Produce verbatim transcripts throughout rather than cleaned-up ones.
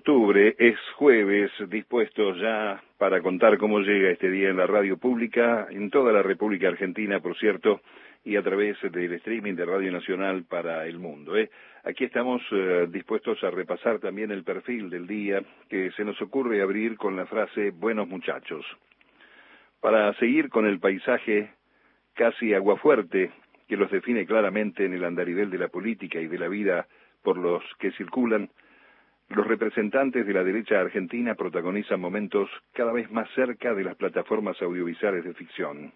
octubre, es jueves, dispuestos ya para contar cómo llega este día en la radio pública, en toda la República Argentina, por cierto, y a través del streaming de Radio Nacional para el mundo. ¿eh? Aquí estamos eh, dispuestos a repasar también el perfil del día, que se nos ocurre abrir con la frase «Buenos muchachos». Para seguir con el paisaje casi aguafuerte que los define claramente en el andarivel de la política y de la vida por los que circulan, los representantes de la derecha argentina protagonizan momentos cada vez más cerca de las plataformas audiovisuales de ficción.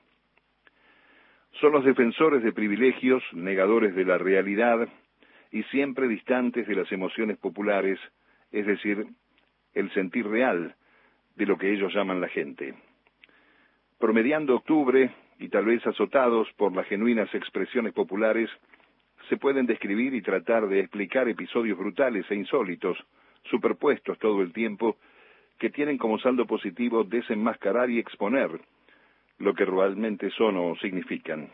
Son los defensores de privilegios, negadores de la realidad y siempre distantes de las emociones populares, es decir, el sentir real de lo que ellos llaman la gente. Promediando octubre, y tal vez azotados por las genuinas expresiones populares, se pueden describir y tratar de explicar episodios brutales e insólitos, superpuestos todo el tiempo, que tienen como saldo positivo desenmascarar y exponer lo que realmente son o significan.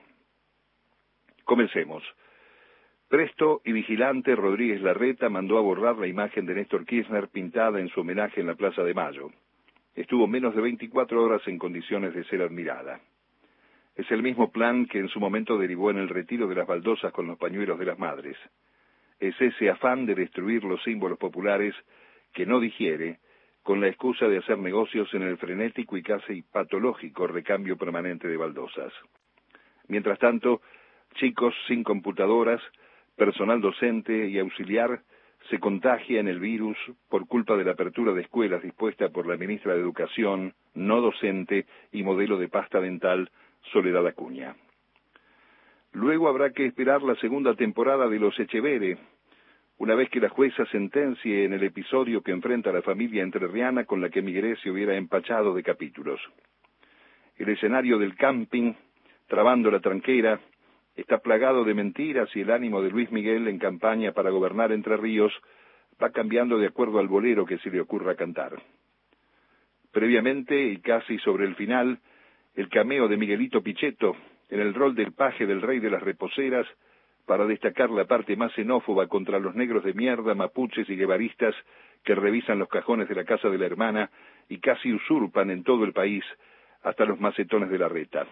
Comencemos. Presto y vigilante, Rodríguez Larreta mandó a borrar la imagen de Néstor Kirchner pintada en su homenaje en la Plaza de Mayo. Estuvo menos de veinticuatro horas en condiciones de ser admirada. Es el mismo plan que en su momento derivó en el retiro de las baldosas con los pañuelos de las madres. Es ese afán de destruir los símbolos populares que no digiere, con la excusa de hacer negocios en el frenético y casi patológico recambio permanente de baldosas. Mientras tanto, chicos sin computadoras, personal docente y auxiliar se contagian el virus por culpa de la apertura de escuelas dispuesta por la ministra de Educación, no docente y modelo de pasta dental, Soledad Acuña. Luego habrá que esperar la segunda temporada de Los Echeverre, una vez que la jueza sentencie en el episodio que enfrenta a la familia entrerriana con la que Migré se hubiera empachado de capítulos. El escenario del camping, trabando la tranquera, está plagado de mentiras y el ánimo de Luis Miguel en campaña para gobernar Entre Ríos va cambiando de acuerdo al bolero que se le ocurra cantar. Previamente, y casi sobre el final, el cameo de Miguelito Pichetto en el rol del paje del rey de las reposeras para destacar la parte más xenófoba contra los negros de mierda, mapuches y guevaristas que revisan los cajones de la casa de la hermana y casi usurpan en todo el país hasta los macetones de la reta.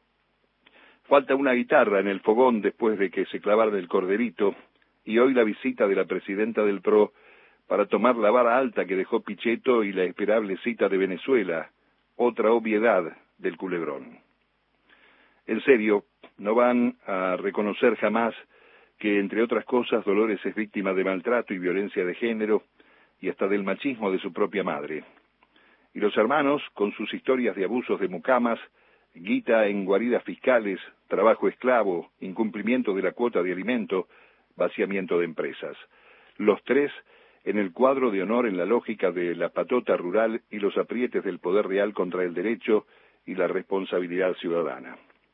Falta una guitarra en el fogón después de que se clavara el corderito y hoy la visita de la presidenta del P R O para tomar la vara alta que dejó Pichetto y la esperable cita de Venezuela, otra obviedad del culebrón. En serio, no van a reconocer jamás que, entre otras cosas, Dolores es víctima de maltrato y violencia de género y hasta del machismo de su propia madre. Y los hermanos, con sus historias de abusos de mucamas, guita en guaridas fiscales, trabajo esclavo, incumplimiento de la cuota de alimento, vaciamiento de empresas. Los tres en el cuadro de honor en la lógica de la patota rural y los aprietes del poder real contra el derecho y la responsabilidad ciudadana.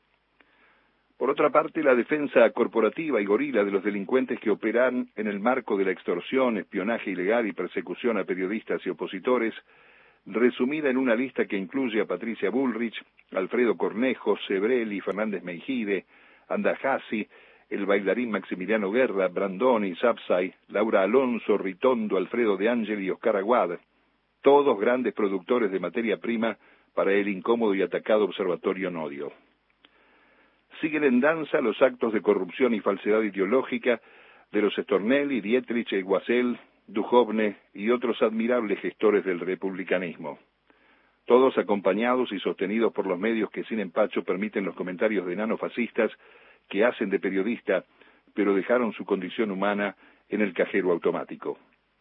Por otra parte, la defensa corporativa y gorila de los delincuentes que operan en el marco de la extorsión, espionaje ilegal y persecución a periodistas y opositores, resumida en una lista que incluye a Patricia Bullrich, Alfredo Cornejo, Sebrelli, Fernández Meijide, Andajasi, el bailarín Maximiliano Guerra, Brandoni, Sapsay, Laura Alonso, Ritondo, Alfredo De Angeli y Oscar Aguad, todos grandes productores de materia prima para el incómodo y atacado Observatorio Nodio. Siguen en danza los actos de corrupción y falsedad ideológica de los Stornelli, Dietrich, Guasel, Duhovne y otros admirables gestores del republicanismo. Todos acompañados y sostenidos por los medios que sin empacho permiten los comentarios de enanos fascistas que hacen de periodista, pero dejaron su condición humana en el cajero automático.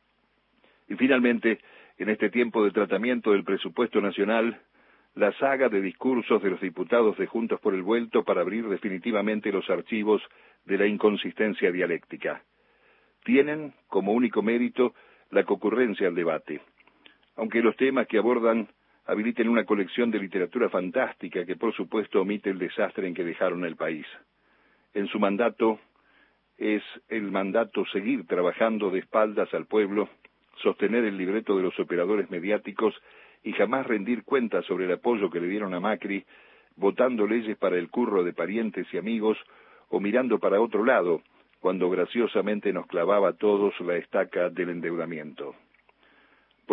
Y finalmente, en este tiempo de tratamiento del presupuesto nacional, la saga de discursos de los diputados de Juntos por el Vuelto para abrir definitivamente los archivos de la inconsistencia dialéctica. Tienen como único mérito la concurrencia al debate, aunque los temas que abordan habiliten una colección de literatura fantástica que por supuesto omite el desastre en que dejaron el país. En su mandato es el mandato seguir trabajando de espaldas al pueblo, sostener el libreto de los operadores mediáticos y jamás rendir cuentas sobre el apoyo que le dieron a Macri, votando leyes para el curro de parientes y amigos o mirando para otro lado, cuando graciosamente nos clavaba a todos la estaca del endeudamiento.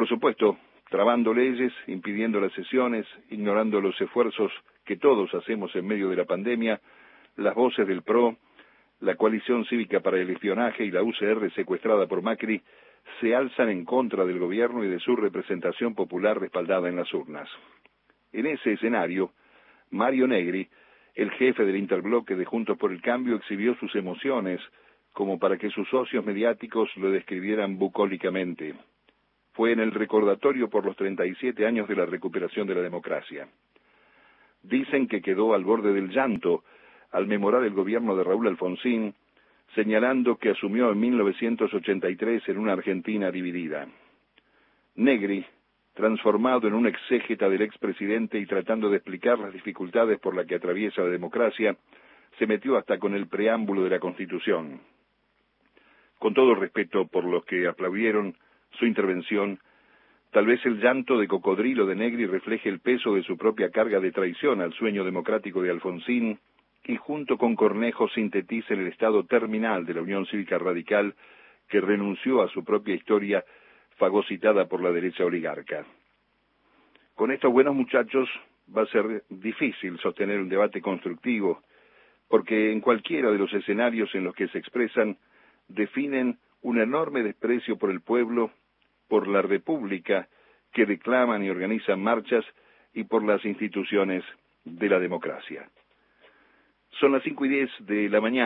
Por supuesto, trabando leyes, impidiendo las sesiones, ignorando los esfuerzos que todos hacemos en medio de la pandemia, las voces del P R O, la Coalición Cívica para el Espionaje y la U C R secuestrada por Macri se alzan en contra del gobierno y de su representación popular respaldada en las urnas. En ese escenario, Mario Negri, el jefe del interbloque de Juntos por el Cambio, exhibió sus emociones como para que sus socios mediáticos lo describieran bucólicamente. Fue en el recordatorio por los treinta y siete años de la recuperación de la democracia. Dicen que quedó al borde del llanto al memorar el gobierno de Raúl Alfonsín, señalando que asumió en mil novecientos ochenta y tres en una Argentina dividida. Negri, transformado en un exégeta del expresidente y tratando de explicar las dificultades por las que atraviesa la democracia, se metió hasta con el preámbulo de la Constitución. Con todo respeto por los que aplaudieron su intervención, tal vez el llanto de cocodrilo de Negri refleje el peso de su propia carga de traición al sueño democrático de Alfonsín y junto con Cornejo sinteticen el estado terminal de la Unión Cívica Radical que renunció a su propia historia fagocitada por la derecha oligarca. Con estos buenos muchachos va a ser difícil sostener un debate constructivo, porque en cualquiera de los escenarios en los que se expresan definen un enorme desprecio por el pueblo, por la república que declaman y organizan marchas y por las instituciones de la democracia. Son las cinco y diez de la mañana.